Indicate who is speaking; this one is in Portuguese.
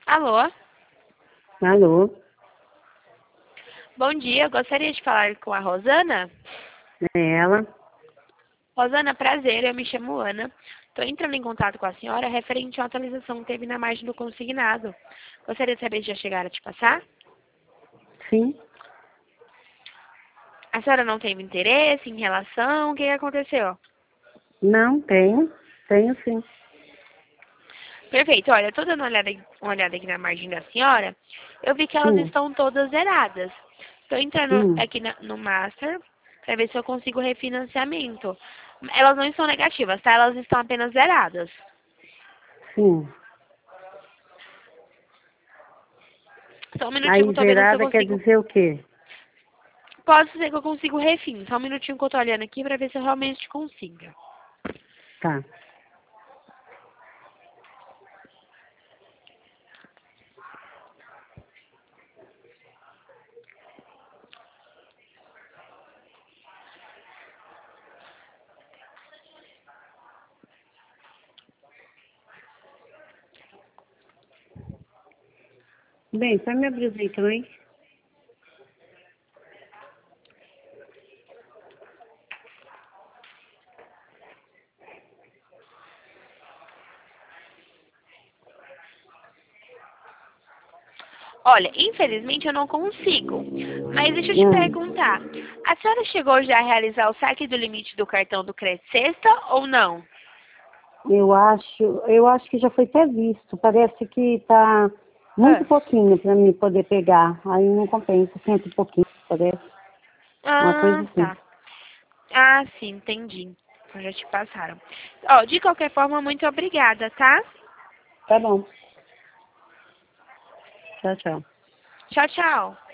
Speaker 1: Alô?
Speaker 2: Alô,
Speaker 1: Bom dia, eu gostaria de falar com a Rosana.
Speaker 2: é ela?
Speaker 1: Rosana, prazer, eu me chamo Ana. Estou entrando em contato com a senhora referente à atualização que teve na margem do consignado. Gostaria de saber se já chegaram a te passar.
Speaker 2: Sim,
Speaker 1: A senhora não teve interesse em relação? O que aconteceu?
Speaker 2: não, tenho sim.
Speaker 1: Perfeito, olha, eu estou dando uma olhada aqui na margem da senhora. Eu vi que elas
Speaker 2: Hum,
Speaker 1: estão todas zeradas. Estou entrando
Speaker 2: hum,
Speaker 1: aqui no Master para ver se eu consigo refinanciamento. Elas não estão negativas, tá? Elas estão apenas zeradas.
Speaker 2: sim.
Speaker 1: Só um minutinho que eu
Speaker 2: Aí
Speaker 1: tô vendo se eu
Speaker 2: zerada quer
Speaker 1: consigo.
Speaker 2: dizer o quê?
Speaker 1: Pode ser que eu consigo refim. Só um minutinho que eu tô olhando aqui pra ver se eu realmente consigo.
Speaker 2: Tá. Bem, só me abrir então, hein?
Speaker 1: Olha, infelizmente eu não consigo. Mas deixa eu te
Speaker 2: Hum,
Speaker 1: perguntar. A senhora chegou já a realizar o saque do limite do cartão do Crédito Sexta ou não?
Speaker 2: eu acho que já foi até visto. Parece que tá muito
Speaker 1: Ah,
Speaker 2: pouquinho para mim poder pegar. Aí não compensa, cento e pouquinho, parece. Uma coisa assim.
Speaker 1: tá. Ah, sim, entendi. Então já te passaram. Ó, de qualquer forma, muito obrigada, tá?
Speaker 2: Tá bom. Tchau, tchau.
Speaker 1: Tchau, tchau.